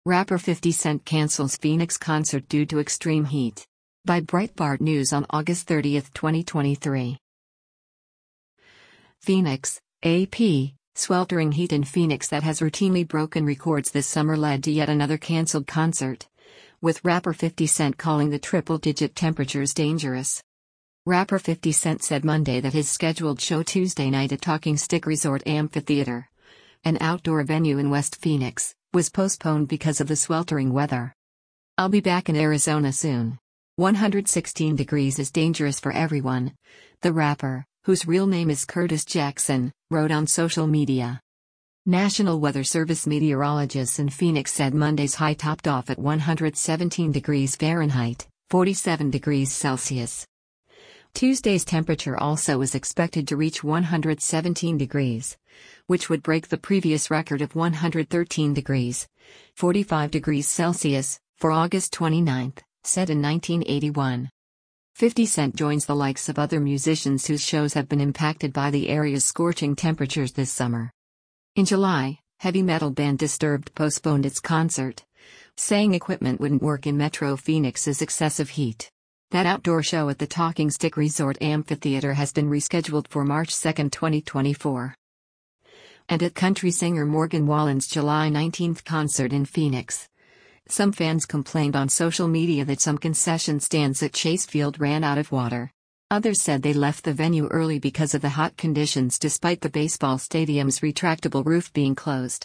Rapper 50 Cent cancels Phoenix concert due to extreme heat. By Breitbart News on August 30, 2023. Phoenix, AP. Sweltering heat in Phoenix that has routinely broken records this summer led to yet another canceled concert, with rapper 50 Cent calling the triple-digit temperatures dangerous. Rapper 50 Cent said Monday that his scheduled show Tuesday night at Talking Stick Resort Amphitheater, an outdoor venue in West Phoenix, was postponed because of the sweltering weather. "I'll be back in Arizona soon. 116 degrees is dangerous for everyone," the rapper, whose real name is Curtis Jackson, wrote on social media. National Weather Service meteorologists in Phoenix said Monday's high topped off at 117 degrees Fahrenheit, 47 degrees Celsius. Tuesday's temperature also is expected to reach 117 degrees, which would break the previous record of 113 degrees, 45 degrees Celsius, for August 29, set in 1981. 50 Cent joins the likes of other musicians whose shows have been impacted by the area's scorching temperatures this summer. In July, heavy metal band Disturbed postponed its concert, saying equipment wouldn't work in Metro Phoenix's excessive heat. That outdoor show at the Talking Stick Resort Amphitheater has been rescheduled for March 2, 2024. And at country singer Morgan Wallen's July 19 concert in Phoenix, some fans complained on social media that some concession stands at Chase Field ran out of water. Others said they left the venue early because of the hot conditions despite the baseball stadium's retractable roof being closed.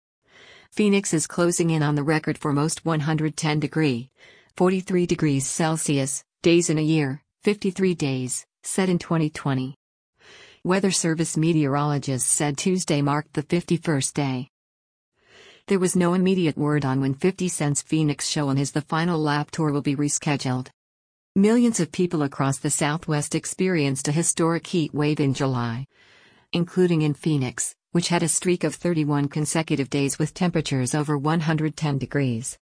Phoenix is closing in on the record for most 110-degree, 43 degrees Celsius, days in a year, 53 days, set in 2020. Weather Service meteorologists said Tuesday marked the 51st day. There was no immediate word on when 50 Cent's Phoenix show on his The Final Lap tour will be rescheduled. Millions of people across the Southwest experienced a historic heat wave in July, including in Phoenix, which had a streak of 31 consecutive days with temperatures over 110 degrees.